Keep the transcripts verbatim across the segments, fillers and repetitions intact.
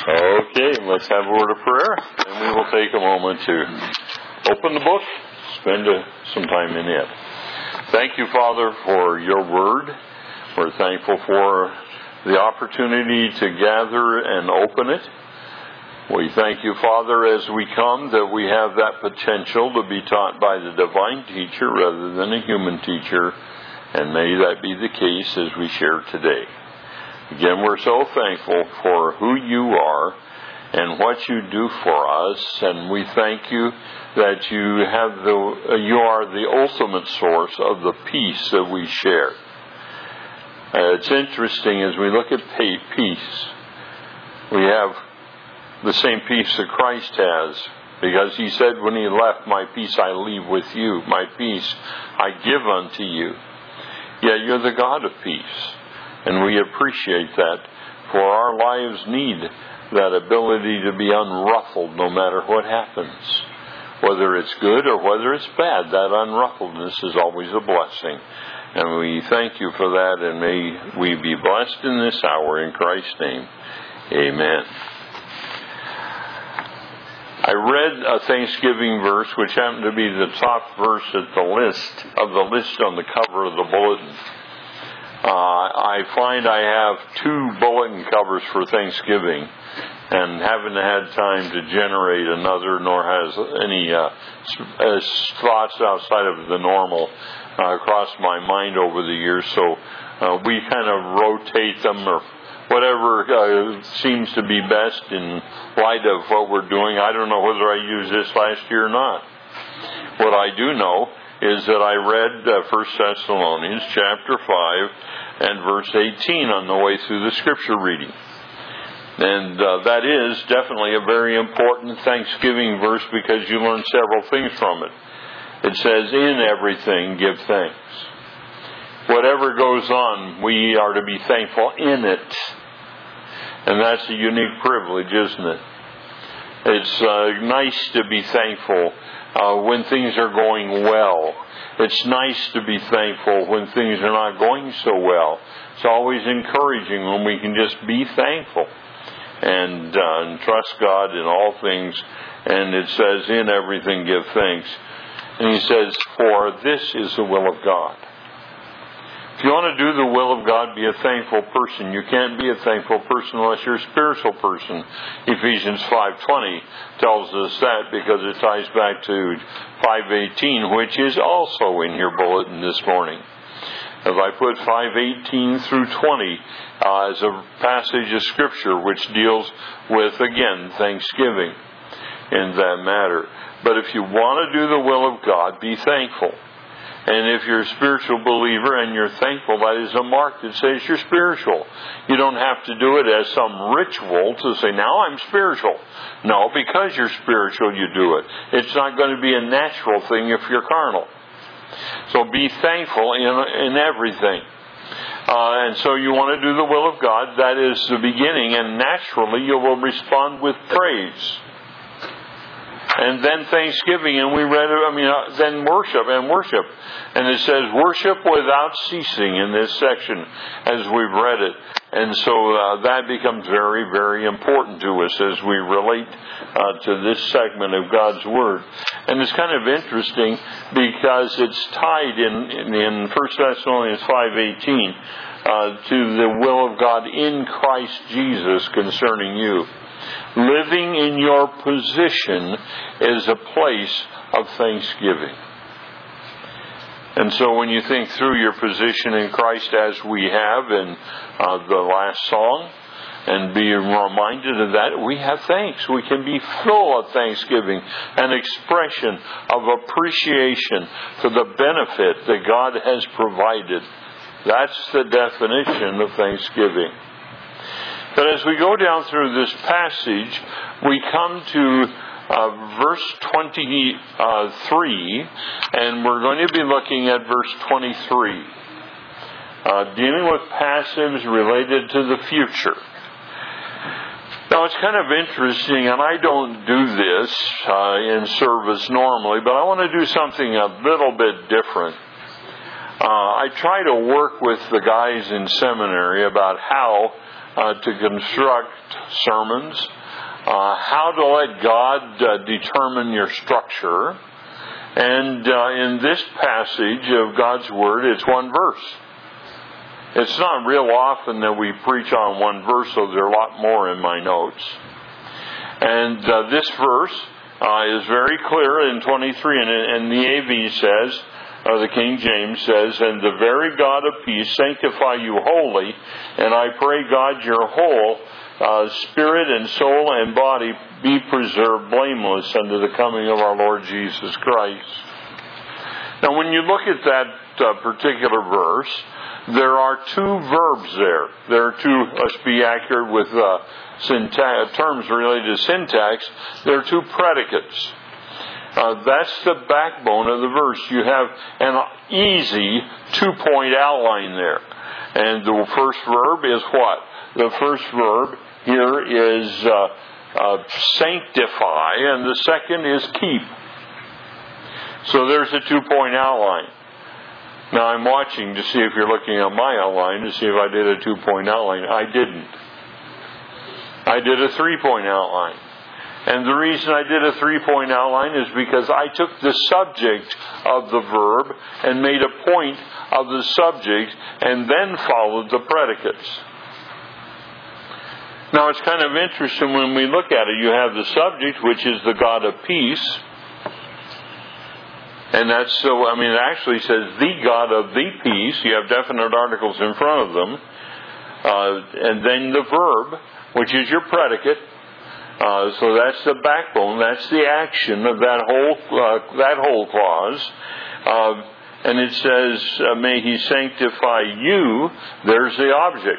Okay, let's have a word of prayer, and we will take a moment to open the book, spend uh, some time in it. Thank you, Father, for your word. We're thankful for the opportunity to gather and open it. We thank you, Father, as we come, that we have that potential to be taught by the divine teacher rather than a human teacher, and may that be the case as we share today. Again, we're so thankful for who you are and what you do for us, and we thank you that you have the you are the ultimate source of the peace that we share. Uh, it's interesting as we look at peace, we have the same peace that Christ has, because he said when he left, "My peace I leave with you, my peace I give unto you." Yet you're the God of peace. And we appreciate that, for our lives need that ability to be unruffled no matter what happens. Whether it's good or whether it's bad, that unruffledness is always a blessing. And we thank you for that, and may we be blessed in this hour in Christ's name. Amen. I read a Thanksgiving verse, which happened to be the top verse at the list of the list on the cover of the bulletin. Uh, I find I have two bulletin covers for Thanksgiving, and haven't had time to generate another, nor has any uh, uh, thoughts outside of the normal uh, crossed my mind over the years. So uh, we kind of rotate them, or whatever uh, seems to be best in light of what we're doing. I don't know whether I used this last year or not. What I do know is that I read uh, First Thessalonians chapter five and verse eighteen on the way through the scripture reading. And uh, that is definitely a very important Thanksgiving verse, because you learn several things from it. It says, "In everything give thanks." Whatever goes on, we are to be thankful in it. And that's a unique privilege, isn't it? It's uh, nice to be thankful uh, when things are going well. It's nice to be thankful when things are not going so well. It's always encouraging when we can just be thankful and, uh, and trust God in all things. And it says, "In everything give thanks." And he says, "For this is the will of God." If you want to do the will of God, be a thankful person. You can't be a thankful person unless you're a spiritual person. Ephesians five twenty tells us that, because it ties back to five eighteen, which is also in your bulletin this morning. As I put five eighteen through twenty uh, as a passage of Scripture which deals with, again, thanksgiving in that matter. But if you want to do the will of God, be thankful. And if you're a spiritual believer and you're thankful, that is a mark that says you're spiritual. You don't have to do it as some ritual to say, "Now I'm spiritual." No, because you're spiritual, you do it. It's not going to be a natural thing if you're carnal. So be thankful in, in everything. Uh, and so you want to do the will of God. That is the beginning. And naturally, you will respond with praise. And then thanksgiving, and we read it, I mean, uh, then worship and worship. And it says worship without ceasing in this section as we've read it. And so uh, that becomes very, very important to us as we relate uh, to this segment of God's Word. And it's kind of interesting because it's tied in, in, in First Thessalonians five eighteen uh, to the will of God in Christ Jesus concerning you. Living in your position is a place of thanksgiving. And so when you think through your position in Christ, as we have in uh, the last song, and be reminded of that, we have thanks. We can be full of thanksgiving, an expression of appreciation for the benefit that God has provided. That's the definition of thanksgiving. But as we go down through this passage, we come to uh, verse twenty-three, and we're going to be looking at verse twenty-three, uh, dealing with passages related to the future. Now, it's kind of interesting, and I don't do this uh, in service normally, but I want to do something a little bit different. Uh, I try to work with the guys in seminary about how uh, to construct sermons, uh, how to let God uh, determine your structure. And uh, in this passage of God's Word, it's one verse. It's not real often that we preach on one verse, so there are a lot more in my notes. And uh, this verse uh, is very clear in twenty-three, and, and the A V says, or the King James says, "And the very God of peace sanctify you wholly, and I pray God your whole uh, spirit and soul and body be preserved blameless unto the coming of our Lord Jesus Christ." Now when you look at that uh, particular verse, there are two verbs there. There are two, let's be accurate with uh, syntax, terms related to syntax, there are two predicates. Uh, that's the backbone of the verse. You have an easy two-point outline there. And the first verb is what? The first verb here is uh, uh, sanctify, and the second is keep. So there's a two-point outline. Now I'm watching to see if you're looking at my outline to see if I did a two-point outline. I didn't. I did a three-point outline. And the reason I did a three-point outline is because I took the subject of the verb and made a point of the subject and then followed the predicates. Now it's kind of interesting when we look at it. You have the subject, which is the God of peace. And that's so, I mean, it actually says the God of the peace. You have definite articles in front of them. Uh, and then the verb, which is your predicate. Uh, so that's the backbone. That's the action of that whole uh, that whole clause. Uh, and it says, uh, may he sanctify you. There's the object.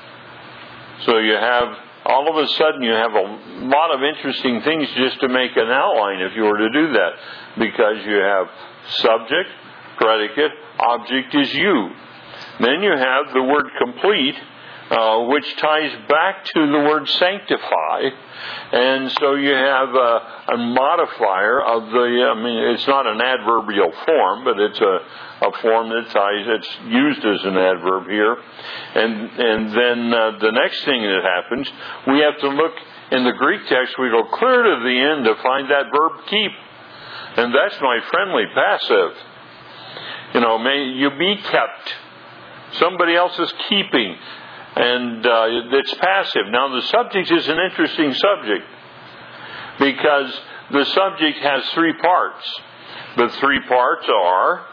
So you have, all of a sudden you have a lot of interesting things just to make an outline if you were to do that. Because you have subject, predicate, object is you. Then you have the word complete, uh, which ties back to the word sanctify. And so you have a, a modifier of the, I mean, it's not an adverbial form, but it's a, a form that ties, it's used as an adverb here. And, and then uh, the next thing that happens, we have to look in the Greek text, we go clear to the end to find that verb keep. And that's my friendly passive. You know, may you be kept. Somebody else is keeping. And uh, it's passive. Now, the subject is an interesting subject because the subject has three parts. The three parts are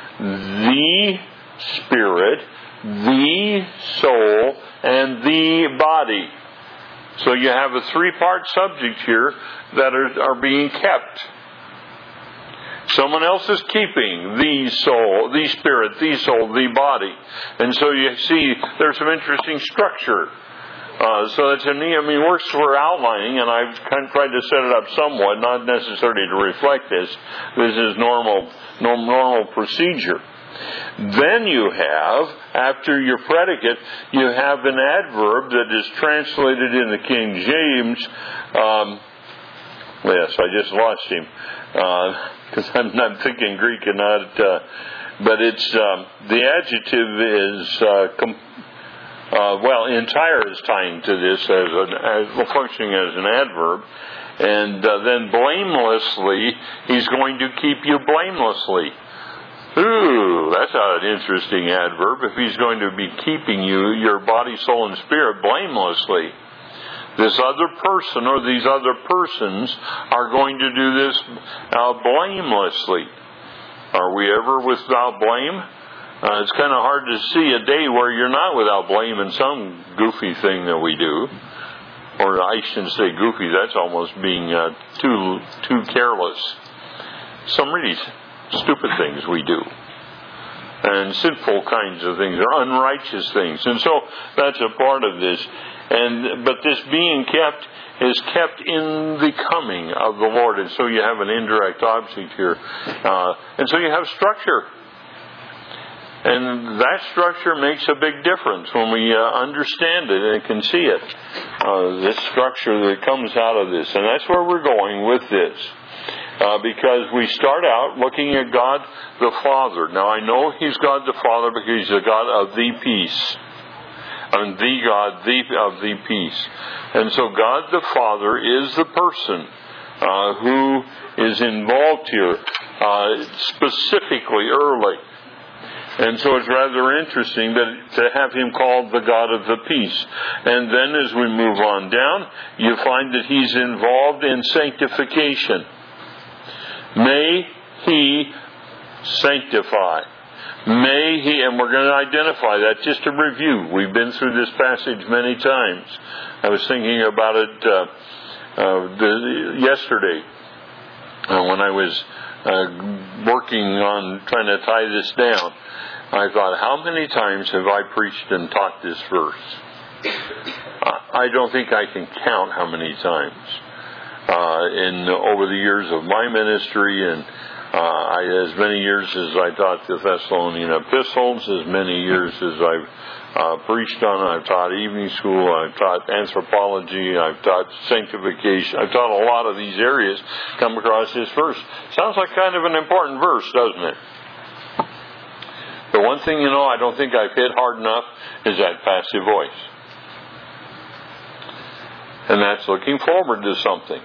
the spirit, the soul, and the body. So you have a three-part subject here that are, are being kept. Someone else is keeping the soul, the spirit, the soul, the body. And so you see there's some interesting structure. Uh, so that's a neat, I mean, works for outlining, and I've kind of tried to set it up somewhat, not necessarily to reflect this. This is normal, normal, normal procedure. Then you have, after your predicate, you have an adverb that is translated in the King James. Um, yes, I just lost him. Uh, because I'm not thinking Greek and not, uh, but it's, um, the adjective is, uh, com- uh, well, entire is tying to this as, an, as functioning as an adverb, and uh, then blamelessly, he's going to keep you blamelessly. Ooh, that's an interesting adverb. If he's going to be keeping you, your body, soul, and spirit blamelessly. This other person or these other persons are going to do this uh, blamelessly. Are we ever without blame? Uh, it's kind of hard to see a day where you're not without blame in some goofy thing that we do. Or I shouldn't say goofy, that's almost being uh, too too careless. Some really stupid things we do. And sinful kinds of things, or unrighteous things. And so that's a part of this. And but this being kept is kept in the coming of the Lord, and so you have an indirect object here, uh, and so you have structure, and that structure makes a big difference when we uh, understand it and can see it. Uh, this structure that comes out of this, and that's where we're going with this. Uh, because we start out looking at God the Father. Now I know He's God the Father because He's the God of the peace. and the God, the of the peace. And so God the Father is the person uh, who is involved here, uh, specifically early. And so it's rather interesting that to have him called the God of the peace. And then as we move on down, you find that he's involved in sanctification. May he sanctify. May he, and we're going to identify that just to review. We've been through this passage many times. I was thinking about it uh, uh, the, yesterday uh, when I was uh, working on trying to tie this down. I thought, how many times have I preached and taught this verse? I don't think I can count how many times. Uh, in over the years of my ministry, and uh, I, as many years as I taught the Thessalonian epistles, as many years as I've uh, preached on, I've taught evening school, I've taught anthropology, I've taught sanctification, I've taught a lot of these areas, come across this verse. Sounds like kind of an important verse, doesn't it? The one thing, you know, I don't think I've hit hard enough is that passive voice. And that's looking forward to something.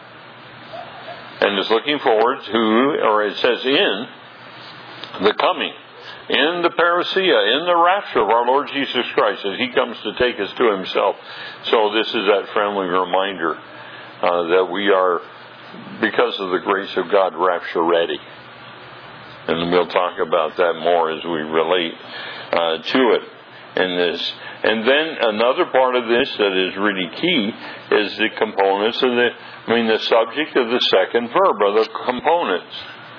And it's looking forward to, or it says in, the coming, in the parousia, in the rapture of our Lord Jesus Christ, as he comes to take us to himself. So this is that friendly reminder uh, that we are, because of the grace of God, rapture ready. And we'll talk about that more as we relate uh, to it in this. And then another part of this that is really key is the components of the, I mean, the subject of the second verb, or the components.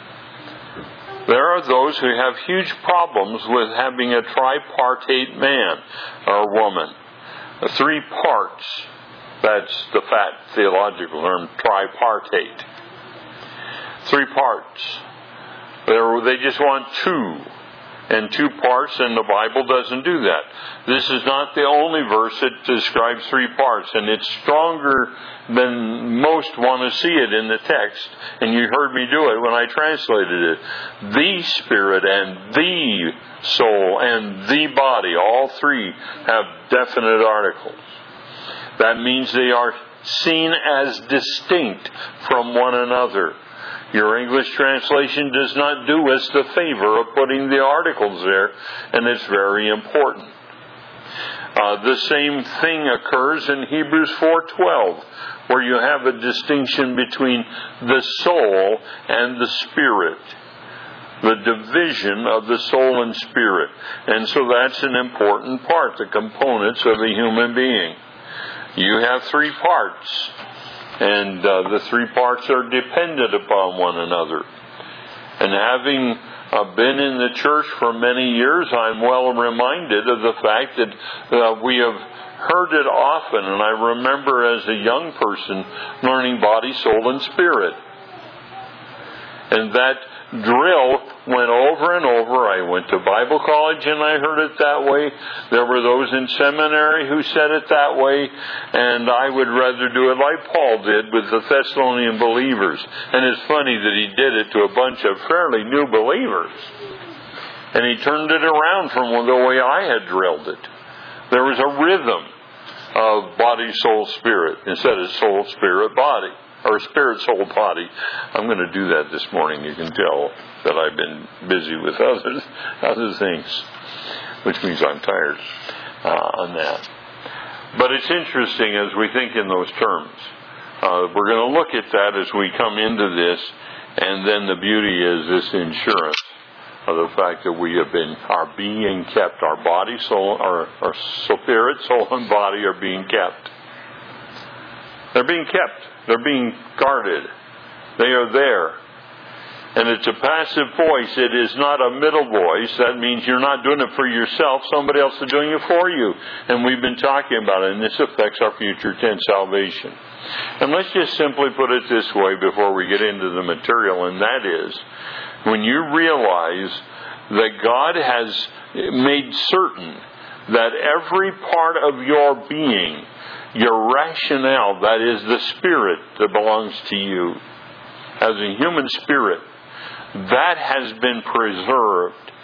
There are those who have huge problems with having a tripartite man or woman. Three parts. That's the fat theological term, tripartite. Three parts. They're, they just want two. And two parts, and the Bible doesn't do that. This is not the only verse that describes three parts, and it's stronger than most want to see it in the text, and you heard me do it when I translated it. The Spirit and the soul and the body, all three have definite articles. That means they are seen as distinct from one another. Your English translation does not do us the favor of putting the articles there, and it's very important. Uh, the same thing occurs in Hebrews four twelve, where you have a distinction between the soul and the spirit. The division of the soul and spirit. And so that's an important part, the components of a human being. You have three parts. And uh, the three parts are dependent upon one another. And having uh, been in the church for many years, I'm well reminded of the fact that uh, we have heard it often. And I remember as a young person learning body, soul, and spirit. And that drill went over and over. I went to Bible college and I heard it that way. There were those in seminary who said it that way, and I would rather do it like Paul did with the Thessalonian believers. And it's funny that he did it to a bunch of fairly new believers. And he turned it around from the way I had drilled it. There was a rhythm of body, soul, spirit instead of soul, spirit, body. Or spirit, soul, body. I'm going to do that this morning. You can tell that I've been busy with other, other things, which means I'm tired uh, on that. But it's interesting as we think in those terms. Uh, we're going to look at that as we come into this, and then the beauty is this insurance of the fact that we have been are being kept. Our body, soul, our, our spirit, soul, and body are being kept. They're being kept. They're being guarded. They are there. And it's a passive voice. It is not a middle voice. That means you're not doing it for yourself. Somebody else is doing it for you. And we've been talking about it, and this affects our future tense salvation. And let's just simply put it this way before we get into the material, and that is, when you realize that God has made certain that every part of your being, your rationale, that is the spirit that belongs to you, as a human spirit, that has been preserved.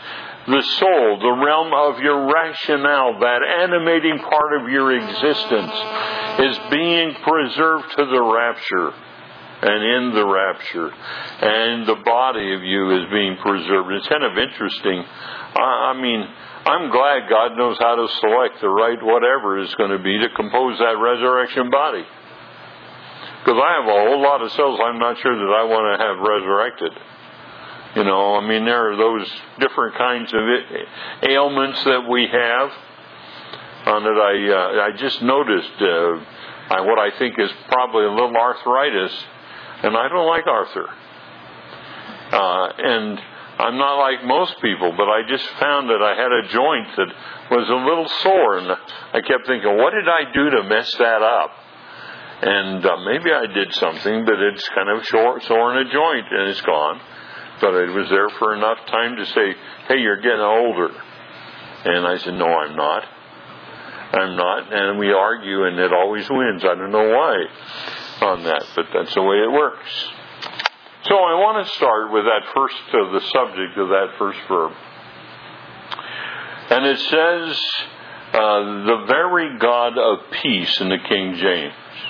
The soul, the realm of your rationale, that animating part of your existence, is being preserved to the rapture and in the rapture. And the body of you is being preserved. It's kind of interesting. I mean, I'm glad God knows how to select the right whatever is going to be to compose that resurrection body. Because I have a whole lot of cells I'm not sure that I want to have resurrected. You know, I mean, there are those different kinds of ailments that we have. Uh, that I uh, I just noticed uh, what I think is probably a little arthritis, and I don't like Arthur. Uh, and I'm not like most people, but I just found that I had a joint that was a little sore, and I kept thinking, what did I do to mess that up? And uh, maybe I did something, but it's kind of short, sore in a joint, and it's gone. But it was there for enough time to say, hey, you're getting older. And I said, no, I'm not. I'm not. And we argue, and it always wins. I don't know why on that, but that's the way it works. So I want to start with that first, uh, the subject of that first verb. And it says, uh, the very God of peace in the King James.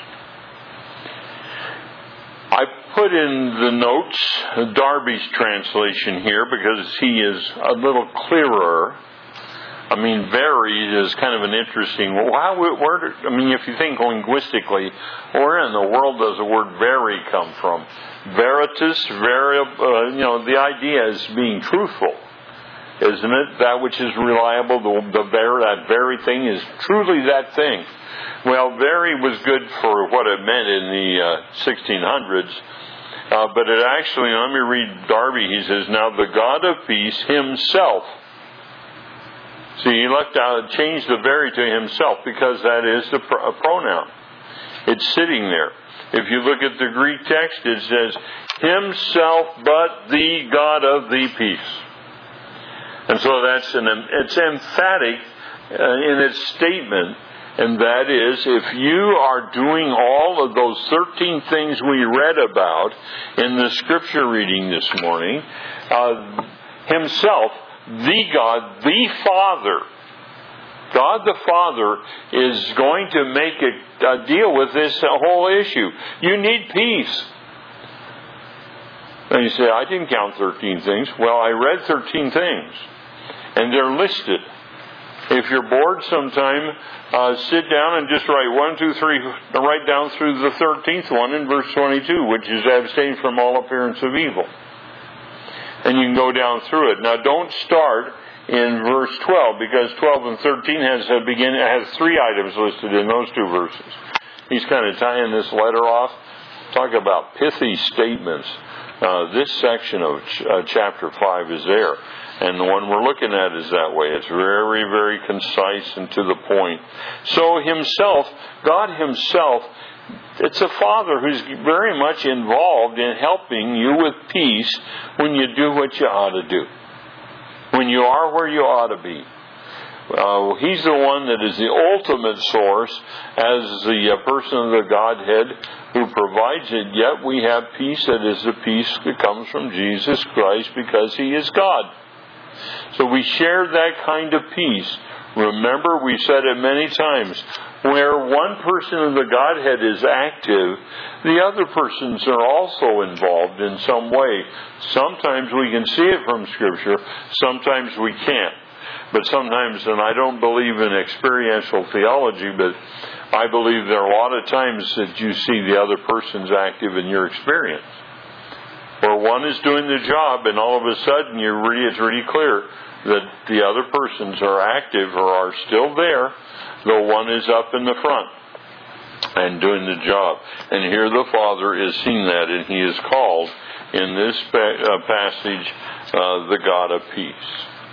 I put in the notes Darby's translation here because he is a little clearer. I mean, very is kind of an interesting. Well, how, where, I mean, if you think linguistically, where in the world does the word very come from? Veritas, vari, uh, you know, the idea is being truthful, isn't it? That which is reliable, the, the ver, that very thing is truly that thing. Well, very was good for what it meant in the uh, sixteen hundreds. Uh, but it actually, let me read Darby, he says, now the God of peace himself. See, he left out, changed the very to himself because that is the pr- a pronoun. It's sitting there. If you look at the Greek text, it says, himself but the God of the peace. And so that's an, it's emphatic uh, in its statement. And that is, if you are doing all of those thirteen things we read about in the scripture reading this morning, uh, himself, the God, the Father, God the Father is going to make a, a deal with this whole issue. You need peace. And you say, I didn't count thirteen things. Well, I read thirteen things, and they're listed. If you're bored sometime, uh, sit down and just write one, two, three, write down through the thirteenth one in verse twenty-two, which is abstain from all appearance of evil. And you can go down through it. Now, don't start in verse twelve, because twelve and thirteen has a begin has three items listed in those two verses. He's kind of tying this letter off. Talk about pithy statements. Uh, this section of ch- uh, chapter five is there. And the one we're looking at is that way. It's very, very concise and to the point. So himself, God himself, it's a Father who's very much involved in helping you with peace when you do what you ought to do. When you are where you ought to be. Uh, he's the one that is the ultimate source as the uh, person of the Godhead who provides it. Yet we have peace that is the peace that comes from Jesus Christ because He is God. So we share that kind of peace. Remember, we said it many times, where one person of the Godhead is active, the other persons are also involved in some way. Sometimes we can see it from Scripture, sometimes we can't. But sometimes, and I don't believe in experiential theology, but I believe there are a lot of times that you see the other person's active in your experience. Where one is doing the job, and all of a sudden you're really, it's really clear that the other persons are active or are still there, though one is up in the front and doing the job. And here the Father is seeing that, and He is called in this passage uh, the God of peace.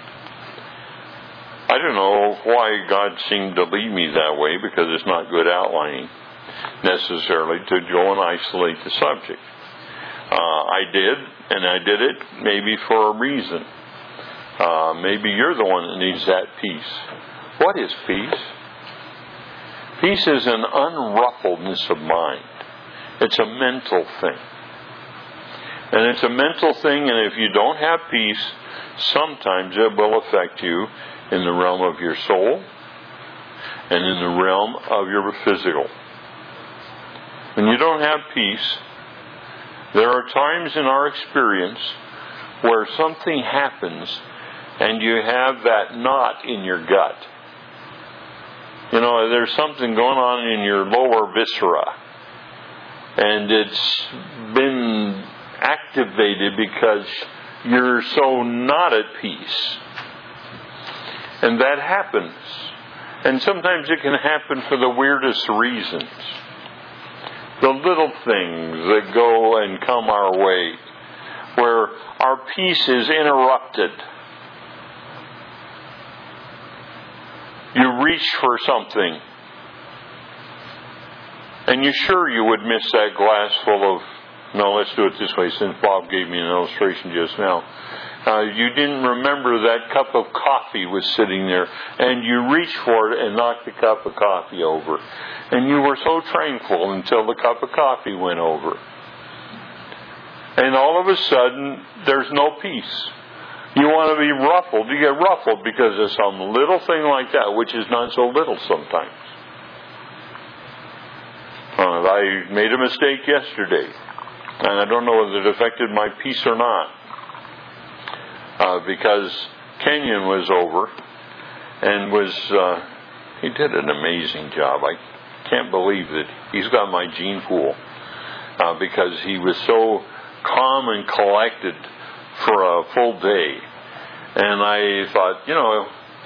I don't know why God seemed to lead me that way, because it's not good outlining necessarily to go and isolate the subject. Uh, I did, and I did it maybe for a reason. Uh, maybe you're the one that needs that peace. What is peace? Peace is an unruffledness of mind. It's a mental thing. And it's a mental thing, and if you don't have peace, sometimes it will affect you in the realm of your soul and in the realm of your physical. When you don't have peace, there are times in our experience where something happens and you have that knot in your gut. You know, there's something going on in your lower viscera, and it's been activated because you're so not at peace. And that happens. And sometimes it can happen for the weirdest reasons. The little things that go and come our way, where our peace is interrupted. You reach for something, and you're sure you would miss that glass full of, no, let's do it this way, since Bob gave me an illustration just now. Uh, you didn't remember that cup of coffee was sitting there, and you reached for it and knocked the cup of coffee over. And you were so tranquil until the cup of coffee went over. And all of a sudden, there's no peace. You want to be ruffled. You get ruffled because of some little thing like that, which is not so little sometimes. Uh, I made a mistake yesterday, and I don't know whether it affected my peace or not, uh, because Kenyon was over and was, uh, he did an amazing job. I can't believe that he's got my gene pool, uh, because he was so calm and collected for a full day. And I thought, you know,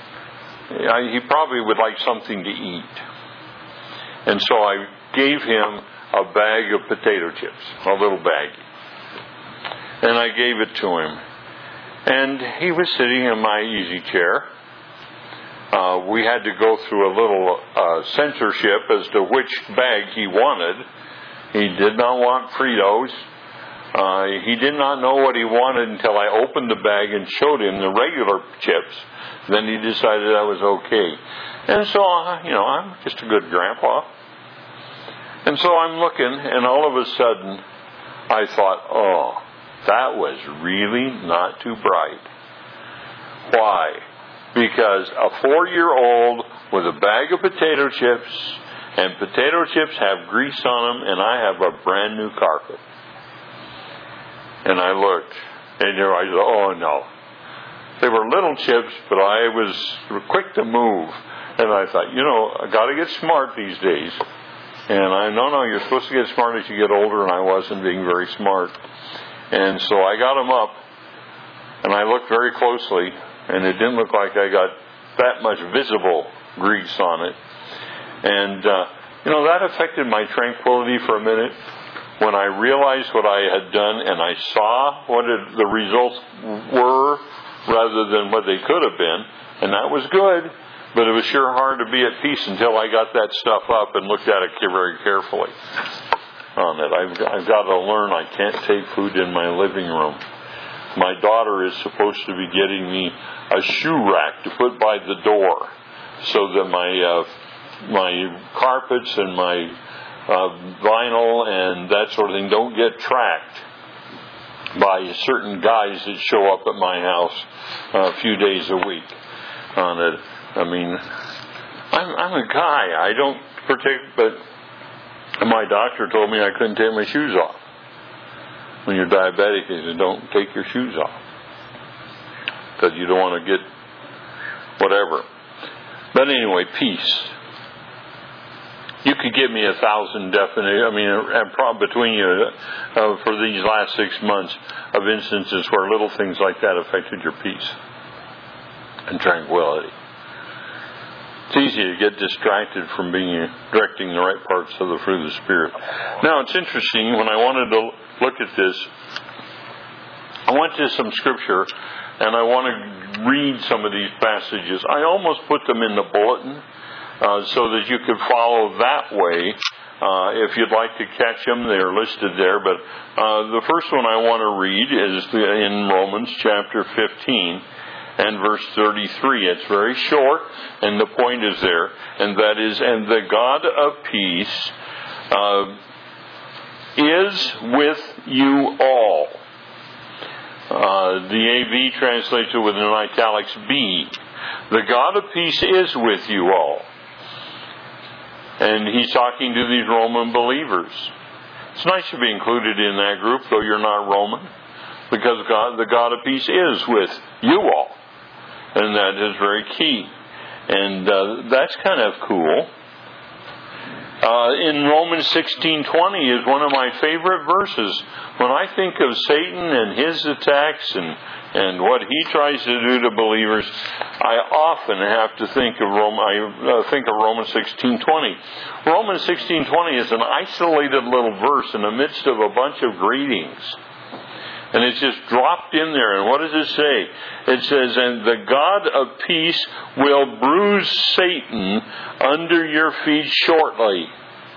I, he probably would like something to eat. And so I gave him a bag of potato chips, a little bag. And I gave it to him. And he was sitting in my easy chair. Uh, we had to go through a little uh, censorship as to which bag he wanted. He did not want Fritos. Uh, he did not know what he wanted until I opened the bag and showed him the regular chips. Then he decided I was okay. And so, uh, you know, I'm just a good grandpa. And so I'm looking, and all of a sudden, I thought, oh, that was really not too bright. Why? Because a four-year-old with a bag of potato chips, and potato chips have grease on them, and I have a brand new carpet. And I looked, and I said, oh no. They were little chips, but I was quick to move. And I thought, you know, I got to get smart these days. And I, no, no, you're supposed to get smart as you get older, and I wasn't being very smart. And so I got them up, and I looked very closely, and it didn't look like I got that much visible grease on it. And, uh, you know, that affected my tranquility for a minute. When I realized what I had done and I saw what it, the results were rather than what they could have been, and that was good, but it was sure hard to be at peace until I got that stuff up and looked at it very carefully on it. I've, I've got to learn I can't take food in my living room. My daughter is supposed to be getting me a shoe rack to put by the door so that my uh, my carpets and my Uh, vinyl and that sort of thing don't get tracked by certain guys that show up at my house uh, a few days a week on it. I mean, I'm, I'm a guy. I don't protect, but my doctor told me I couldn't take my shoes off. When you're diabetic, he said, don't take your shoes off because you don't want to get whatever. But anyway, peace. You could give me a thousand definite, I mean, between you uh, for these last six months of instances where little things like that affected your peace and tranquility. It's easy to get distracted from being directing the right parts of the fruit of the Spirit. Now, it's interesting, when I wanted to look at this, I went to some scripture, and I want to read some of these passages. I almost put them in the bulletin, Uh, so that you could follow that way. Uh, if you'd like to catch them, they're listed there. But uh, the first one I want to read is in Romans chapter fifteen and verse thirty-three. It's very short, and the point is there. And that is, and the God of peace uh, is with you all. Uh, the A V translates it with an italics B. The God of peace is with you all. And he's talking to these Roman believers. It's nice to be included in that group, though you're not Roman, because God, the God of peace is with you all. And that is very key. And uh, that's kind of cool. Uh, in Romans sixteen twenty is one of my favorite verses. When I think of Satan and his attacks and, and what he tries to do to believers, I often have to think of Rome, I uh, think of Romans sixteen twenty. Romans sixteen twenty is an isolated little verse in the midst of a bunch of greetings. And it's just dropped in there. And what does it say? It says, and the God of peace will bruise Satan under your feet shortly.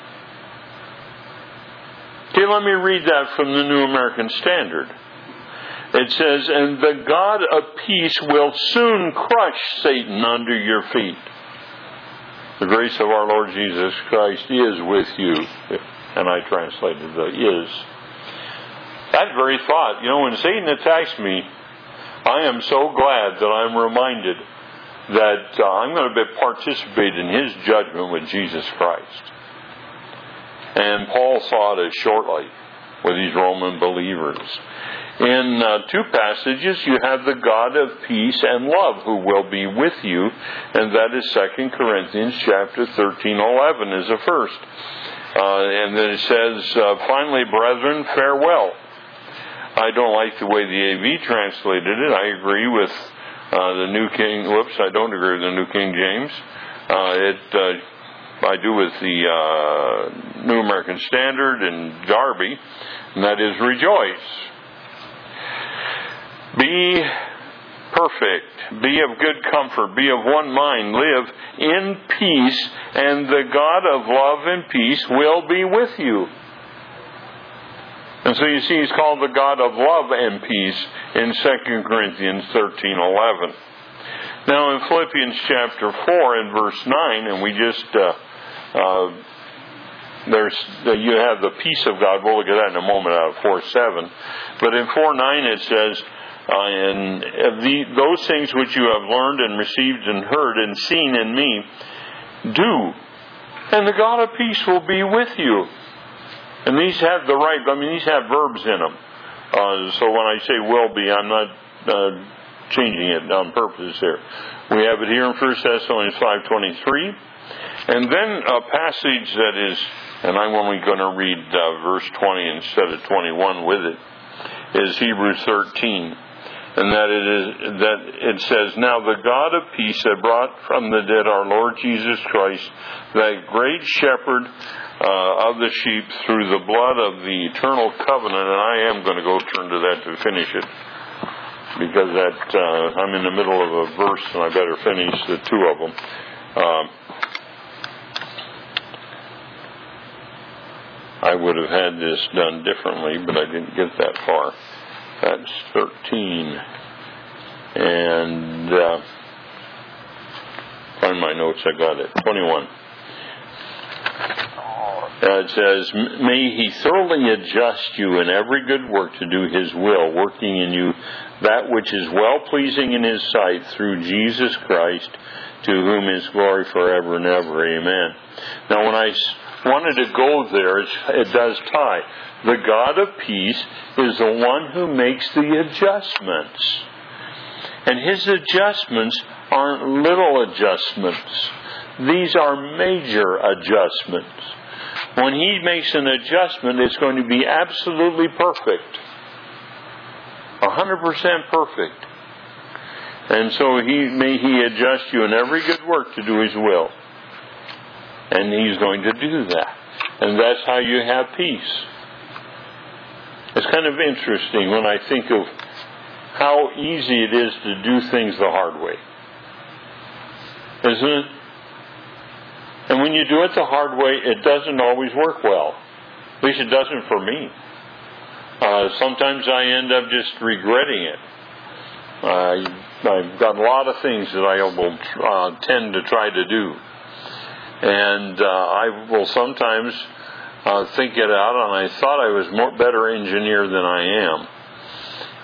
Okay, let me read that from the New American Standard. It says, and the God of peace will soon crush Satan under your feet. The grace of our Lord Jesus Christ is with you. And I translated the is. That very thought, you know, when Satan attacks me, I am so glad that I'm reminded that uh, I'm going to participate in his judgment with Jesus Christ. And Paul saw it as shortly with these Roman believers. In uh, two passages, you have the God of peace and love who will be with you, and that is Second Corinthians chapter thirteen eleven is the first. Uh, and then it says, uh, finally, brethren, farewell. I don't like the way the A V translated it. I agree with uh, the New King. Whoops, I don't agree with the New King James. Uh, it uh, I do with the uh, New American Standard and Darby, and that is rejoice. Be perfect. Be of good comfort. Be of one mind. Live in peace, and the God of love and peace will be with you. And so you see, he's called the God of love and peace in Second Corinthians thirteen eleven. Now in Philippians chapter four and verse nine, and we just, uh, uh, there's, uh, you have the peace of God. We'll look at that in a moment out of four seven. But in four nine it says, uh, and the, those things which you have learned and received and heard and seen in me, do, and the God of peace will be with you. And these have the right, I mean, these have verbs in them. Uh, so when I say will be, I'm not uh, changing it on purpose here. We have it here in First Thessalonians five twenty-three. And then a passage that is, and I'm only going to read uh, verse twenty instead of twenty-one with it, is Hebrews thirteen. And that it is that it says, now the God of peace that brought from the dead our Lord Jesus Christ, that great shepherd uh, of the sheep, through the blood of the eternal covenant, and I am going to go turn to that to finish it, because that uh, I'm in the middle of a verse and I better finish the two of them. Um, I would have had this done differently, but I didn't get that far. That's thirteen. And uh, find my notes, I got it. twenty-one. Uh, it says, may he thoroughly adjust you in every good work to do his will, working in you that which is well-pleasing in his sight through Jesus Christ, to whom is glory forever and ever. Amen. Now, when I wanted to go there, it does tie. The God of peace is the one who makes the adjustments. And his adjustments aren't little adjustments. These are major adjustments. When he makes an adjustment, it's going to be absolutely perfect. one hundred percent perfect. And so he may he adjust you in every good work to do his will. And he's going to do that. And that's how you have peace. It's kind of interesting when I think of how easy it is to do things the hard way. Isn't it? And when you do it the hard way, it doesn't always work well. At least it doesn't for me. Uh, sometimes I end up just regretting it. Uh, I've got a lot of things that I will uh, tend to try to do. And uh, I will sometimes uh, think it out, and I thought I was more better engineer than I am.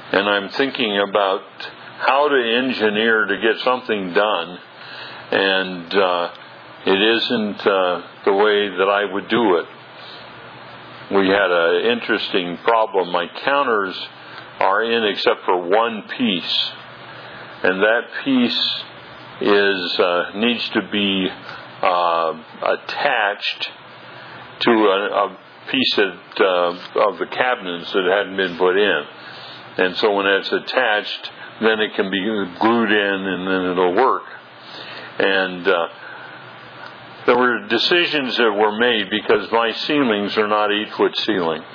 and I'm thinking about how to engineer to get something done, and uh, it isn't uh, the way that I would do it. We had an interesting problem. My counters are in except for one piece, and that piece is uh, needs to be uh, attached to a, a piece of, uh, of the cabinets that hadn't been put in. And so when that's attached, then it can be glued in and then it'll work. And uh, there were decisions that were made because my ceilings are not eight-foot ceilings.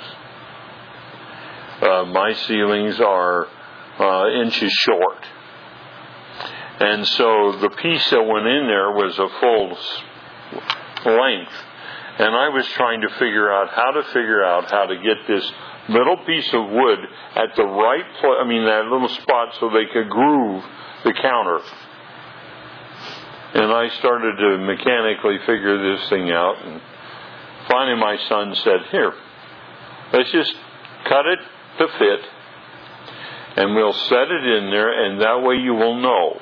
Uh, my ceilings are uh, inches short. And so the piece that went in there was a full length. And I was trying to figure out how to figure out how to get this little piece of wood at the right place, I mean that little spot, so they could groove the counter. And I started to mechanically figure this thing out. And finally my son said, here, let's just cut it to fit. And we'll set it in there, and that way you will know.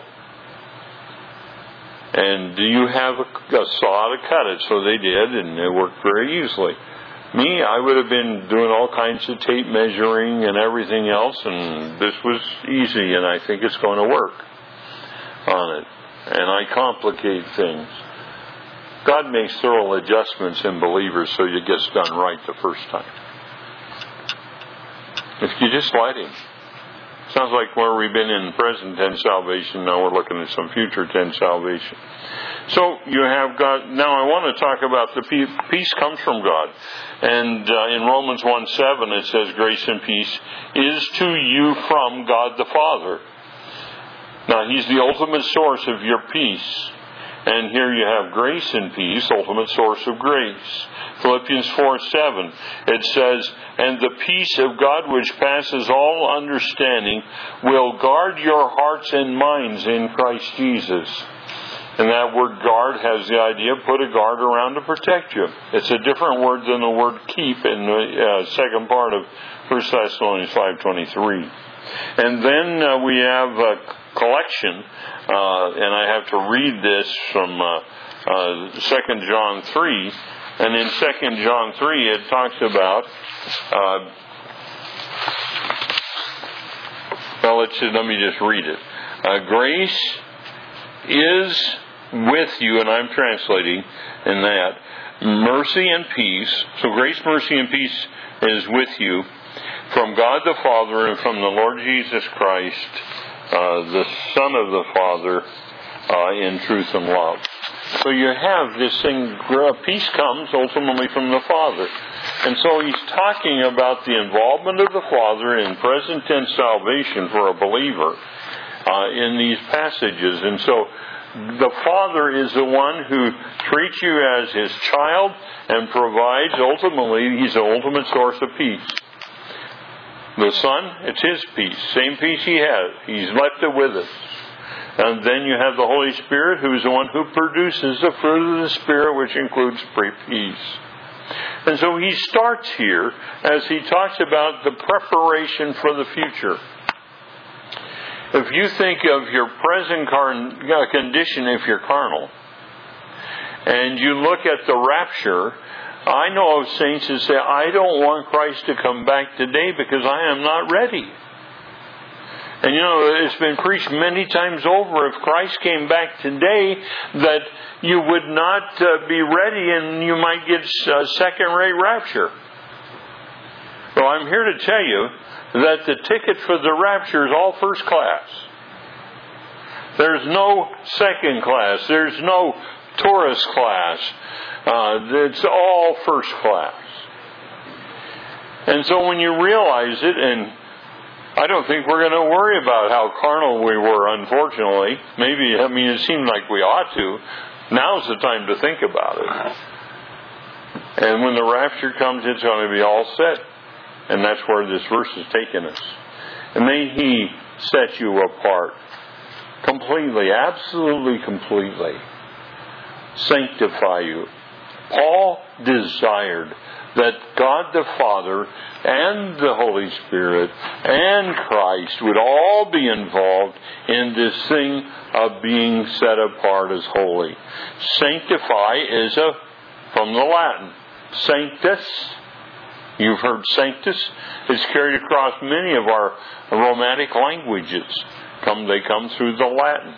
And do you have a, a saw to cut it? So they did, and it worked very easily. Me, I would have been doing all kinds of tape measuring and everything else, and this was easy, and I think it's going to work on it. And I complicate things. God makes thorough adjustments in believers so it gets done right the first time. If you just let Him. Sounds like where we've been in present tense salvation, now we're looking at some future tense salvation. So you have God. Now I want to talk about the peace comes from God. And uh, in Romans one seven it says, grace and peace is to you from God the Father. Now He's the ultimate source of your peace. And here you have grace and peace, ultimate source of grace. Philippians four seven, it says, and the peace of God which passes all understanding will guard your hearts and minds in Christ Jesus. And that word guard has the idea of put a guard around to protect you. It's a different word than the word keep in the uh, second part of First Thessalonians five twenty-three. And then uh, we have a collection, uh, and I have to read this from uh, uh, Second John three. And in Second John three, it talks about, uh, well, let's, let me just read it. Uh, grace is with you, and I'm translating in that, mercy and peace. So grace, mercy, and peace is with you from God the Father and from the Lord Jesus Christ, uh, the Son of the Father, uh, in truth and love. So you have this thing, peace comes ultimately from the Father. And so he's talking about the involvement of the Father in present tense salvation for a believer uh, in these passages. And so the Father is the one who treats you as His child and provides, ultimately, He's the ultimate source of peace. The Son, it's His peace, same peace He has. He's left it with us. And then you have the Holy Spirit, who is the one who produces the fruit of the Spirit, which includes peace. And so he starts here as he talks about the preparation for the future. If you think of your present car- condition, if you're carnal, and you look at the rapture, I know of saints who say, I don't want Christ to come back today because I am not ready. And you know, it's been preached many times over, if Christ came back today, that you would not uh, be ready and you might get a second-rate rapture. So I'm here to tell you that the ticket for the rapture is all first class. There's no second class. There's no tourist class. Uh, it's all first class. And so when you realize it, and I don't think we're going to worry about how carnal we were, unfortunately. Maybe, I mean, it seemed like we ought to. Now's the time to think about it. And when the rapture comes, it's going to be all set. And that's where this verse is taking us. And may He set you apart. Completely, absolutely completely. Sanctify you. Paul desired that God the Father and the Holy Spirit and Christ would all be involved in this thing of being set apart as holy. Sanctify is a, from the Latin, sanctus. You've heard sanctus. It's carried across many of our Romantic languages. Come, they come through the Latin.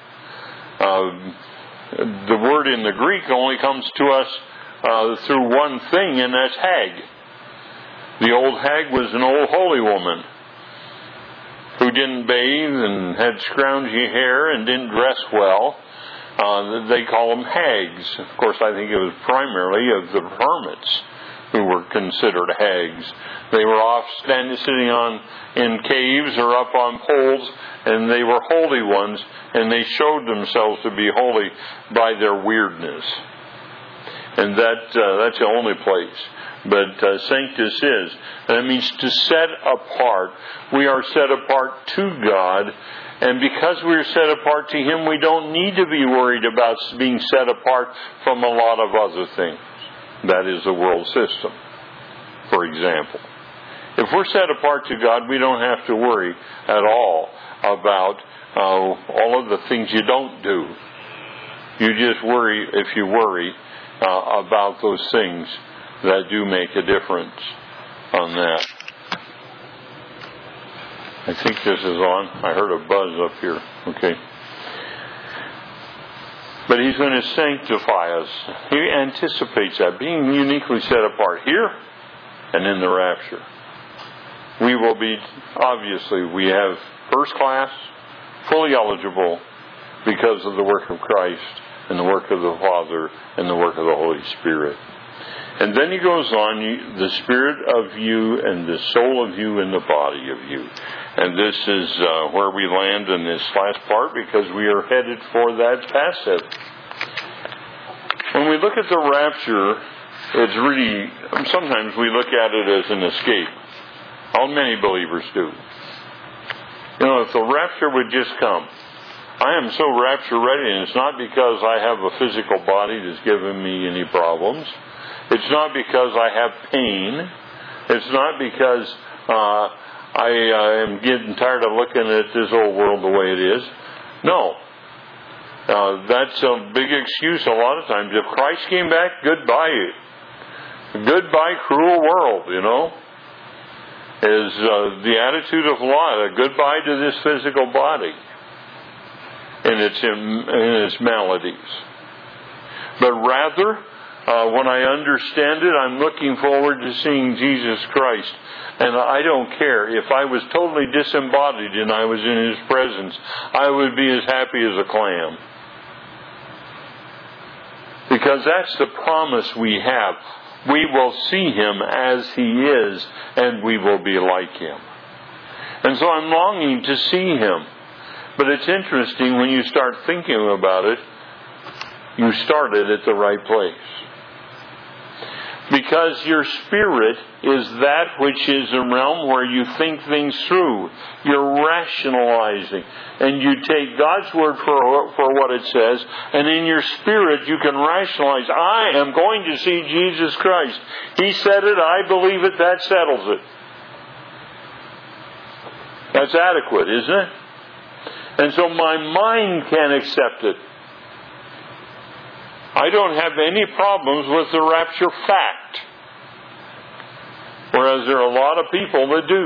Uh, the word in the Greek only comes to us uh, through one thing, and that's hag. The old hag was an old holy woman who didn't bathe and had scroungy hair and didn't dress well. Uh, they call them hags. Of course, I think it was primarily of the hermits who were considered hags. They were off standing, sitting on in caves or up on poles, and they were holy ones, and they showed themselves to be holy by their weirdness. And that uh, that's the only place. But uh, sanctus is. And it means to set apart. We are set apart to God. And because we are set apart to Him, we don't need to be worried about being set apart from a lot of other things. That is the world system, for example. If we're set apart to God, we don't have to worry at all about uh, all of the things you don't do. You just worry, if you worry, uh, about those things that do make a difference on that. I think this is on. I heard a buzz up here. Okay. But He's going to sanctify us. He anticipates that, being uniquely set apart here and in the rapture. We will be, obviously, we have first class, fully eligible because of the work of Christ and the work of the Father and the work of the Holy Spirit. And then he goes on, you, the spirit of you and the soul of you and the body of you. And this is uh, where we land in this last part, because we are headed for that passage. When we look at the rapture, it's really, sometimes we look at it as an escape. How many believers do. You know, if the rapture would just come, I am so rapture ready, and it's not because I have a physical body that's giving me any problems. It's not because I have pain. It's not because uh, I uh, am getting tired of looking at this old world the way it is. No. Uh, that's a big excuse a lot of times. If Christ came back, goodbye. Goodbye, cruel world, you know, is uh, the attitude of life. A goodbye to this physical body and its, in its maladies. But rather, Uh, when I understand it, I'm looking forward to seeing Jesus Christ. And I don't care. If I was totally disembodied and I was in His presence, I would be as happy as a clam. Because that's the promise we have. We will see Him as He is, and we will be like Him. And so I'm longing to see Him. But it's interesting when you start thinking about it, you started at the right place. Because your spirit is that which is a realm where you think things through. You're rationalizing. And you take God's word for, for what it says. And in your spirit you can rationalize. I am going to see Jesus Christ. He said it. I believe it. That settles it. That's adequate, isn't it? And so my mind can accept it. I don't have any problems with the rapture fact. Whereas there are a lot of people that do.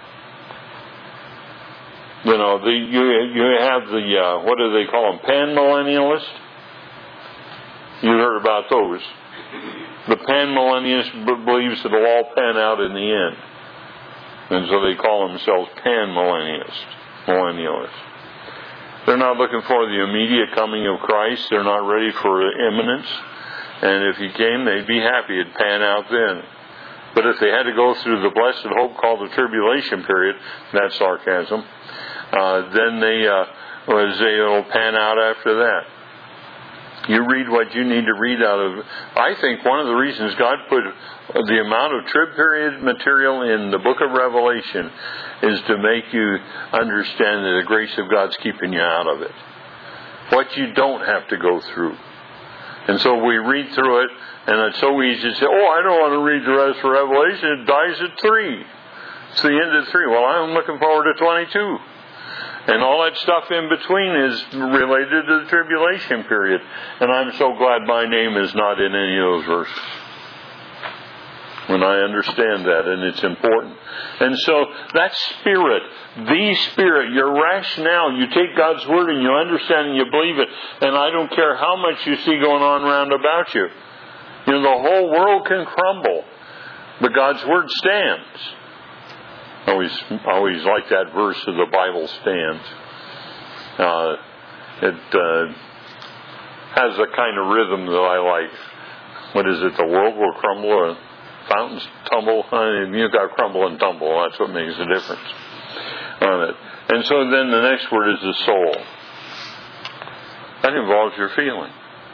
You know, the, you, you have the, uh, what do they call them, pan-millennialists? You heard about those. The pan-millennialist b- believes it'll all pan out in the end. And so they call themselves pan-millennialists. Millennialists. They're not looking for the immediate coming of Christ. They're not ready for imminence. And if He came, they'd be happy it'd pan out then. But if they had to go through the blessed hope called the tribulation period, that's sarcasm, uh, then they uh, was it'll pan out after that. You read what you need to read out of. I think one of the reasons God put the amount of trib period material in the book of Revelation is to make you understand that the grace of God's keeping you out of it. What you don't have to go through. And so we read through it, and it's so easy to say, oh, I don't want to read the rest of Revelation. It dies at three. It's the end of three. Well, I'm looking forward to twenty-two. And all that stuff in between is related to the tribulation period. And I'm so glad my name is not in any of those verses. When I understand that, and it's important. And so that Spirit, the Spirit, your rationale, you take God's Word and you understand and you believe it. And I don't care how much you see going on round about you. You know, the whole world can crumble, but God's Word stands. I always, always like that verse of the Bible stands. Uh, it uh, has a kind of rhythm that I like. What is it? The world will crumble, or fountains tumble. You've got to crumble and tumble. That's what makes the difference on it. And so then the next word is the soul. That involves your feeling.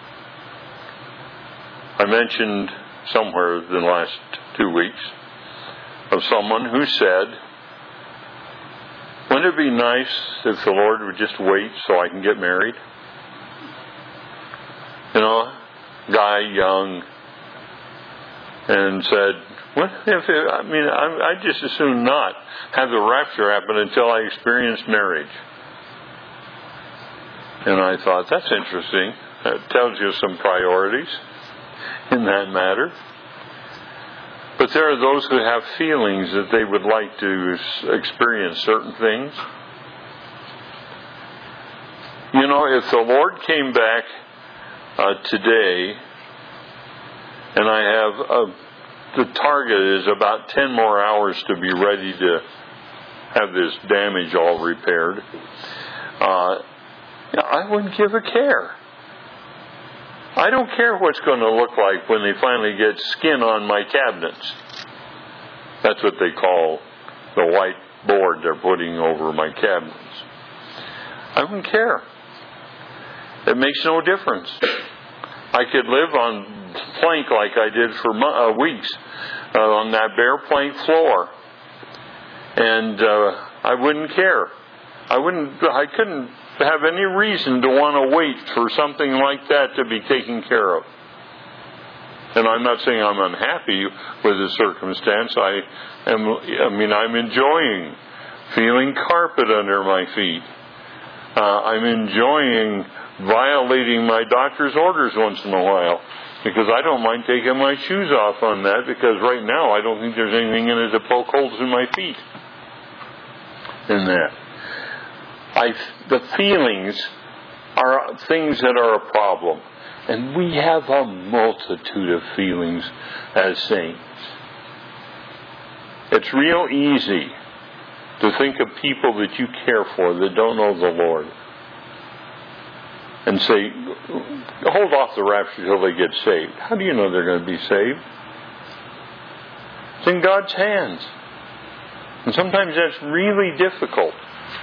I mentioned somewhere in the last two weeks of someone who said, wouldn't it be nice if the Lord would just wait so I can get married? You know, guy, young, and said, what if it, I mean, I, I just as soon not have the rapture happen until I experience marriage. And I thought, that's interesting. That tells you some priorities in that matter. But there are those who have feelings that they would like to experience certain things. You know, if the Lord came back uh, today, and I have uh, the target is about ten more hours to be ready to have this damage all repaired, uh, I wouldn't give a care. I don't care what's going to look like when they finally get skin on my cabinets. That's what they call the white board they're putting over my cabinets. I wouldn't care. It makes no difference. I could live on plank like I did for uh, weeks uh, on that bare plank floor, and uh, I wouldn't care. I wouldn't. I couldn't have any reason to want to wait for something like that to be taken care of. And I'm not saying I'm unhappy with the circumstance. I am. I mean, I'm enjoying feeling carpet under my feet. Uh, I'm enjoying violating my doctor's orders once in a while, because I don't mind taking my shoes off on that, because right now I don't think there's anything in it to poke holes in my feet. In that. I, the feelings are things that are a problem. And we have a multitude of feelings as saints. It's real easy to think of people that you care for that don't know the Lord and say, hold off the rapture till they get saved. How do you know they're going to be saved? It's in God's hands. And sometimes that's really difficult.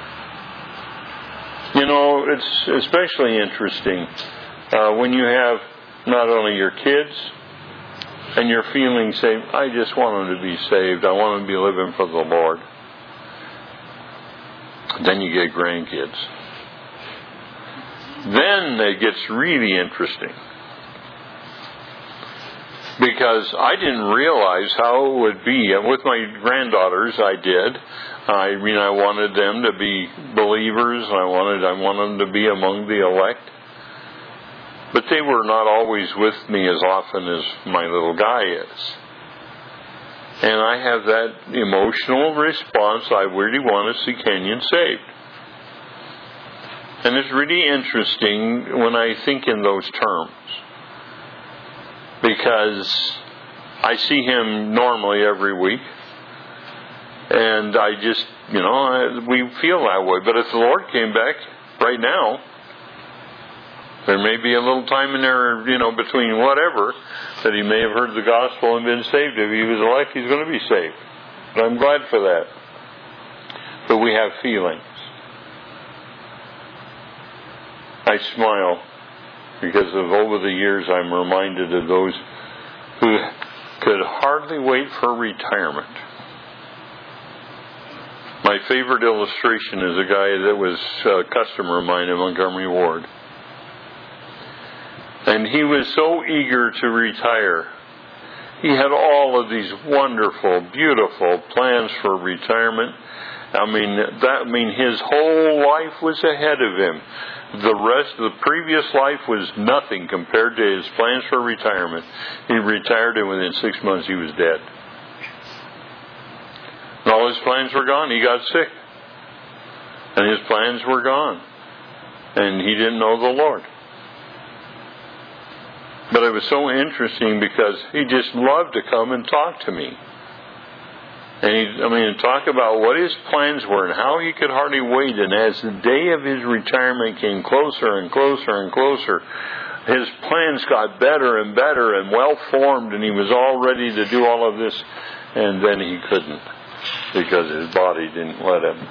You know, it's especially interesting uh, when you have not only your kids and your feelings say, I just want them to be saved. I want them to be living for the Lord. Then you get grandkids. Then it gets really interesting. Because I didn't realize how it would be. With my granddaughters, I did. I mean, I wanted them to be believers. I wanted, I wanted them to be among the elect. But they were not always with me as often as my little guy is. And I have that emotional response. I really want to see Kenyon saved. And it's really interesting when I think in those terms. Because I see him normally every week. And I just, you know, we feel that way. But if the Lord came back right now, there may be a little time in there, you know, between whatever, that he may have heard the gospel and been saved. If he was elect, he's going to be saved. But I'm glad for that. But we have feelings. I smile because of over the years I'm reminded of those who could hardly wait for retirement. My favorite illustration is a guy that was a customer of mine in Montgomery Ward. And he was so eager to retire. He had all of these wonderful, beautiful plans for retirement. I mean, that, I mean, his whole life was ahead of him. The rest of the previous life was nothing compared to his plans for retirement. He retired, and within six months he was dead. And all his plans were gone. He got sick. And his plans were gone. And he didn't know the Lord. But it was so interesting because he just loved to come and talk to me. And he, I mean, talk about what his plans were and how he could hardly wait. And as the day of his retirement came closer and closer and closer, his plans got better and better and well formed, and he was all ready to do all of this. And then he couldn't because his body didn't let him.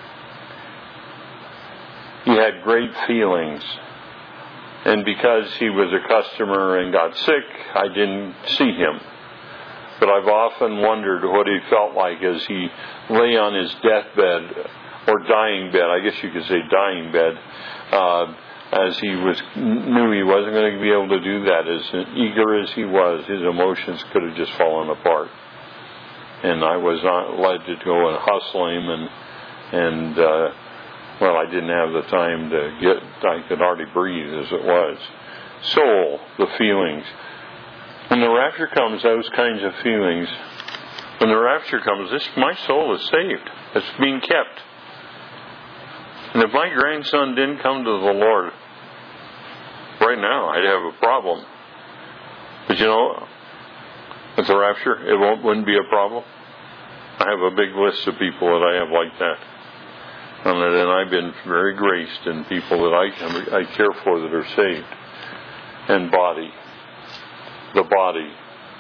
He had great feelings. And because he was a customer and got sick, I didn't see him. But I've often wondered what he felt like as he lay on his deathbed, or dying bed, I guess you could say dying bed, uh, as he was knew he wasn't going to be able to do that. As eager as he was, his emotions could have just fallen apart. And I was not led to go and hustle him, and, and uh, well, I didn't have the time to get, I could hardly breathe as it was. Soul, the feelings. When the rapture comes, those kinds of feelings, when the rapture comes, this my soul is saved. It's being kept. And if my grandson didn't come to the Lord, right now I'd have a problem. But you know, with the rapture, it won't, wouldn't be a problem. I have a big list of people that I have like that. And then I've been very graced in people that I, I care for that are saved. And body. The body.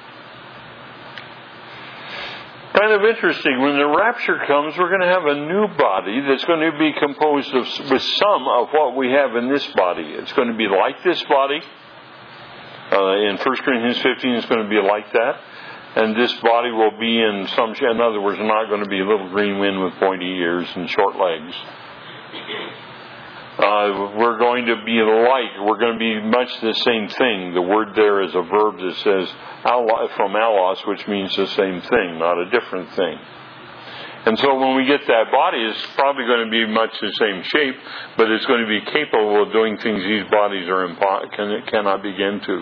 Kind of interesting. When the rapture comes, we're going to have a new body that's going to be composed of with some of what we have in this body. It's going to be like this body. Uh, in First Corinthians fifteen, it's going to be like that. And this body will be in some, in other words, not going to be a little green wind with pointy ears and short legs. Uh, we're going to be like, we're going to be much the same thing. The word there is a verb that says from allos, which means the same thing, not a different thing. And so when we get that body, it's probably going to be much the same shape, but it's going to be capable of doing things these bodies are impo- can, cannot begin to.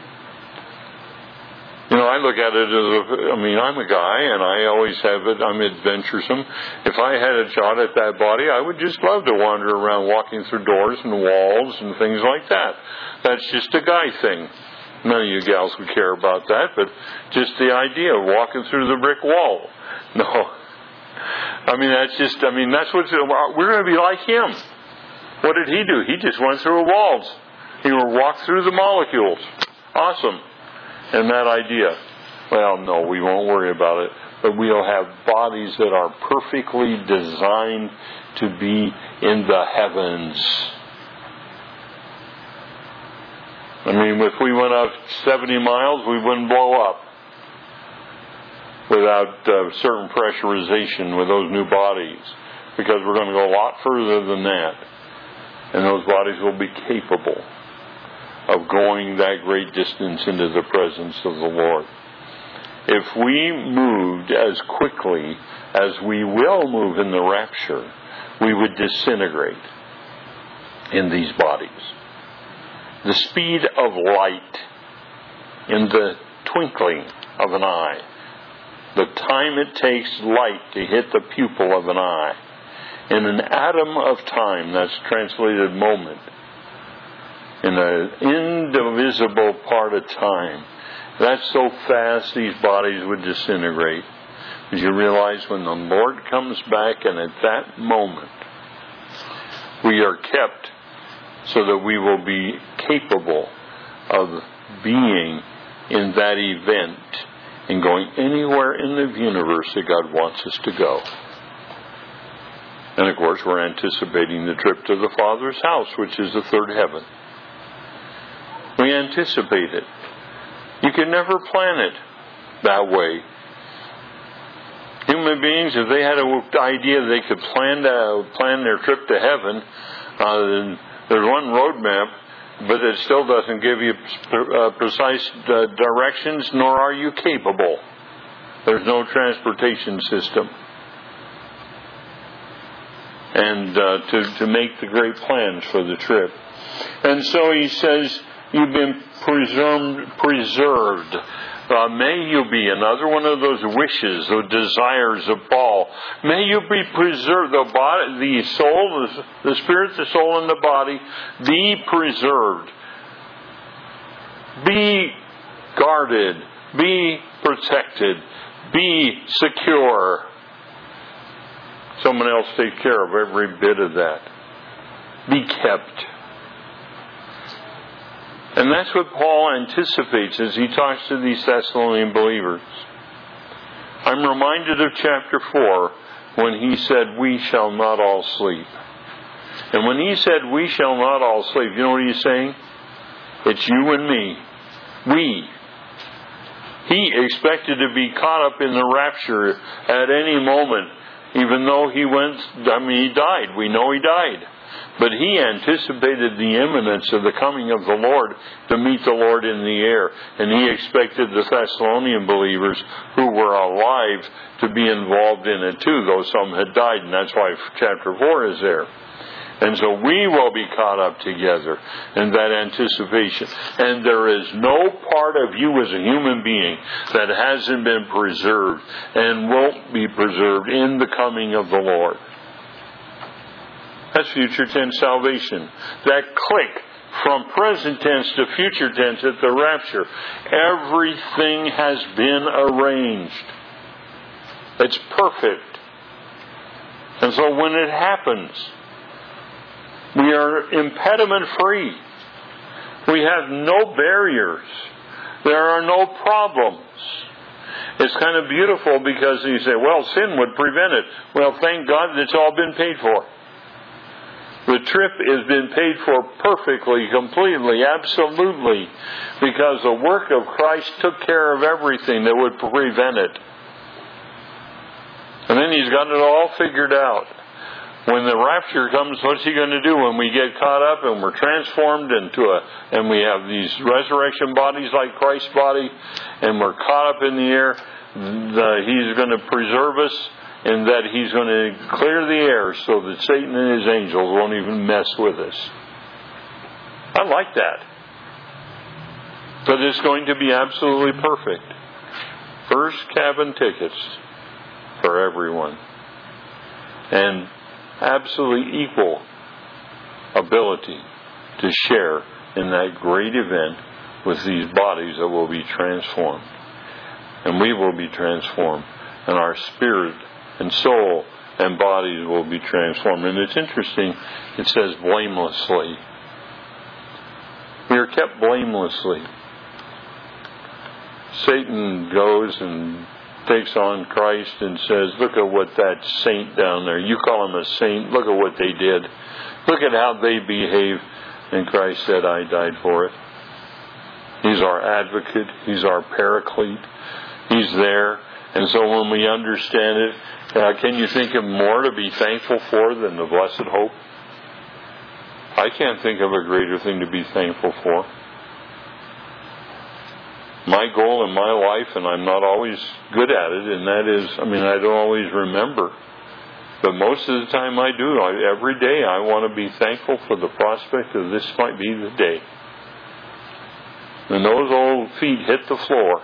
You know, I look at it as, a, I mean, I'm a guy, and I always have it, I'm adventuresome. If I had a shot at that body, I would just love to wander around walking through doors and walls and things like that. That's just a guy thing. None of you gals would care about that, but just the idea of walking through the brick wall. No. I mean, that's just, I mean, that's what, we're going to be like him. What did he do? He just went through walls. He walked through the molecules. Awesome. And that idea, well, no, we won't worry about it, but we'll have bodies that are perfectly designed to be in the heavens. I mean, if we went up seventy miles, we wouldn't blow up without uh, certain pressurization with those new bodies, because we're going to go a lot further than that. And those bodies will be capable of going that great distance into the presence of the Lord. If we moved as quickly as we will move in the rapture, we would disintegrate in these bodies. The speed of light in the twinkling of an eye, the time it takes light to hit the pupil of an eye, in an atom of time, that's translated moment, in an indivisible part of time. That's so fast these bodies would disintegrate. Did you realize when the Lord comes back, and at that moment we are kept so that we will be capable of being in that event and going anywhere in the universe that God wants us to go. And of course we're anticipating the trip to the Father's house, which is the third heaven. We anticipate it. You can never plan it that way. Human beings, if they had an idea they could plan to, plan their trip to heaven, uh, there's one roadmap. but it still doesn't give you uh, precise uh, directions, nor are you capable. There's no transportation system. And uh, to, to make the great plans for the trip. And so he says, you've been preserved. preserved. Uh, may you be, another one of those wishes, those desires of Paul. May you be preserved, the body, the soul, the, the spirit, the soul, and the body, be preserved. Be guarded. Be protected. Be secure. Someone else take care of every bit of that. Be kept. And that's what Paul anticipates as he talks to these Thessalonian believers. I'm reminded of chapter four when he said, we shall not all sleep. And when he said, we shall not all sleep, you know what he's saying? It's you and me. We. He expected to be caught up in the rapture at any moment, even though he went, I mean, he died. We know he died. But he anticipated the imminence of the coming of the Lord to meet the Lord in the air. And he expected the Thessalonian believers who were alive to be involved in it too, though some had died. And that's why chapter four is there. And so we will be caught up together in that anticipation. And there is no part of you as a human being that hasn't been preserved and won't be preserved in the coming of the Lord. That's future tense salvation. That click from present tense to future tense at the rapture. Everything has been arranged. It's perfect. And so when it happens, we are impediment free. We have no barriers. There are no problems. It's kind of beautiful because you say, well, sin would prevent it. Well, thank God it's all been paid for. The trip has been paid for perfectly, completely, absolutely, because the work of Christ took care of everything that would prevent it. And then He's got it all figured out. When the rapture comes, what's He going to do when we get caught up and we're transformed into a, and we have these resurrection bodies like Christ's body, and we're caught up in the air, the, He's going to preserve us, and that He's going to clear the air so that Satan and his angels won't even mess with us. I like that. But it's going to be absolutely perfect. First cabin tickets for everyone. And absolutely equal ability to share in that great event with these bodies that will be transformed. And we will be transformed. And our spirit and soul and bodies will be transformed. And it's interesting, it says blamelessly. We are kept blamelessly. Satan goes and takes on Christ and says, look at what that saint down there, you call him a saint, look at what they did. Look at how they behave. And Christ said, I died for it. He's our advocate. He's our paraclete. He's there. And so when we understand it, uh, can you think of more to be thankful for than the blessed hope? I can't think of a greater thing to be thankful for. My goal in my life, and I'm not always good at it, and that is, I mean, I don't always remember. But most of the time I do. I, every day I want to be thankful for the prospect of this might be the day. When those old feet hit the floor,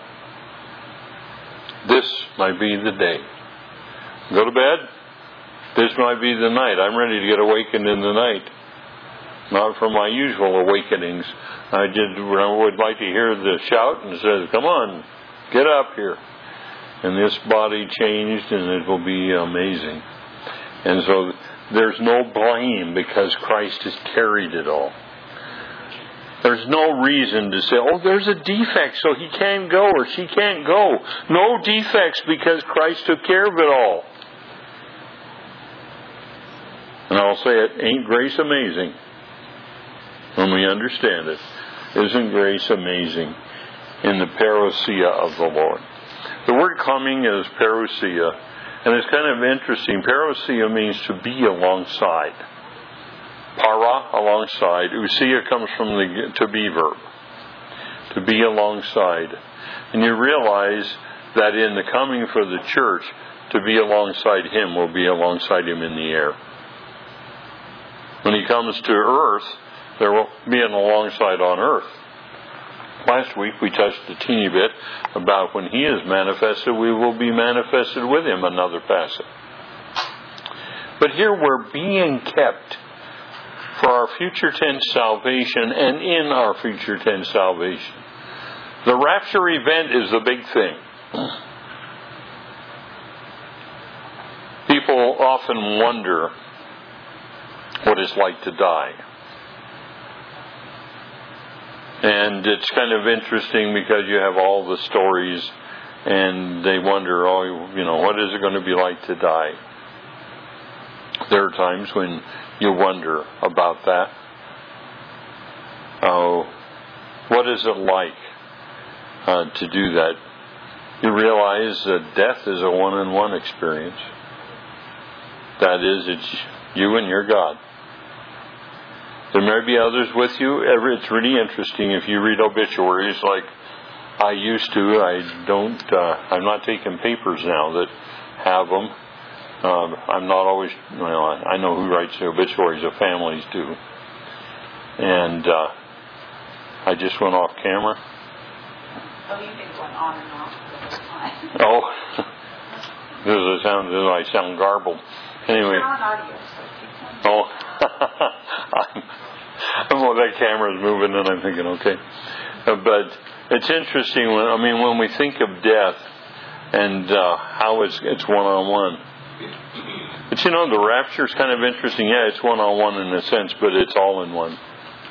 this might be the day. Go to bed. This might be the night. I'm ready to get awakened in the night. Not from my usual awakenings. I did. I would like to hear the shout and says, come on, get up here. And this body changed and it will be amazing. And so there's no blame because Christ has carried it all. There's no reason to say, oh, there's a defect so he can't go or she can't go. No defects because Christ took care of it all. And I'll say it, ain't grace amazing? When we understand it, isn't grace amazing in the parousia of the Lord? The word coming is parousia, and it's kind of interesting. Parousia means to be alongside. Para, alongside. Usia comes from the to be verb. To be alongside. And you realize that in the coming for the church, to be alongside Him will be alongside Him in the air. When He comes to earth, there will be an alongside on earth. Last week we touched a teeny bit about when He is manifested, we will be manifested with Him, another passage. But here we're being kept for our future tense salvation and in our future tense salvation. The rapture event is the big thing. People often wonder what it's like to die. And it's kind of interesting because you have all the stories and they wonder, oh, you know, what is it going to be like to die? There are times when you wonder about that. Oh, what is it like uh, to do that? You realize that death is a one-on-one experience. That is, it's you and your God. There may be others with you. It's really interesting if you read obituaries like I used to. I don't. Uh, I'm not taking papers now that have them. Um, I'm not always. Well, I know who writes the obituaries. The families do. And uh, I just went off camera. Oh, you've been going on and off the whole time. Oh, does it sound? Does I sound garbled? Anyway. You're on audio, so keep going. Oh. I'm, well, that camera's moving, and I'm thinking, okay. Uh, but it's interesting. When, I mean, when we think of death and uh, how it's it's one-on-one. But you know, the rapture is kind of interesting. Yeah, it's one-on-one in a sense, but it's all in one.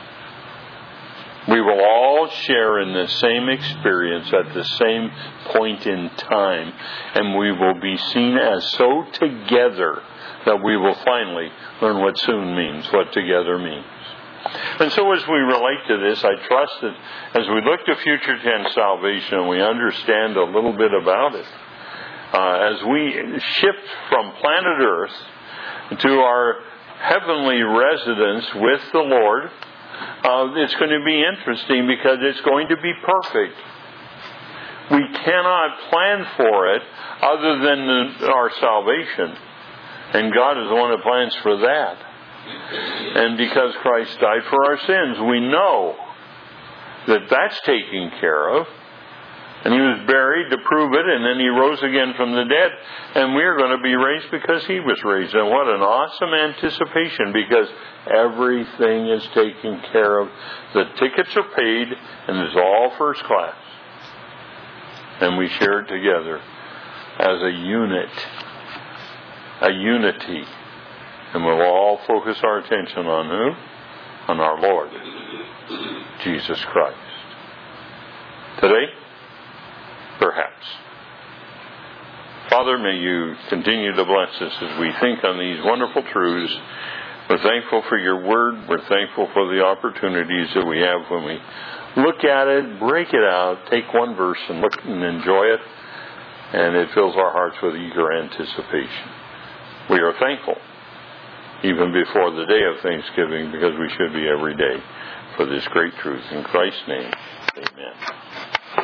We will all share in the same experience at the same point in time, and we will be seen as so together that we will finally learn what soon means, what together means. And so as we relate to this, I trust that as we look to future tense salvation, we understand a little bit about it. Uh, as we shift from planet Earth to our heavenly residence with the Lord, uh, it's going to be interesting because it's going to be perfect. We cannot plan for it other than the, our salvation. And God is the one that plans for that. And because Christ died for our sins, we know that that's taken care of. And He was buried to prove it, and then He rose again from the dead. And we are going to be raised because He was raised. And what an awesome anticipation, because everything is taken care of. The tickets are paid, and it's all first class. And we share it together as a unit. A unity. And we'll all focus our attention on who? On our Lord, Jesus Christ. Today? Perhaps. Father, may You continue to bless us as we think on these wonderful truths. We're thankful for Your Word. We're thankful for the opportunities that we have when we look at it, break it out, take one verse and look and enjoy it. And it fills our hearts with eager anticipation. We are thankful, even before the day of Thanksgiving, because we should be every day, for this great truth. In Christ's name, amen.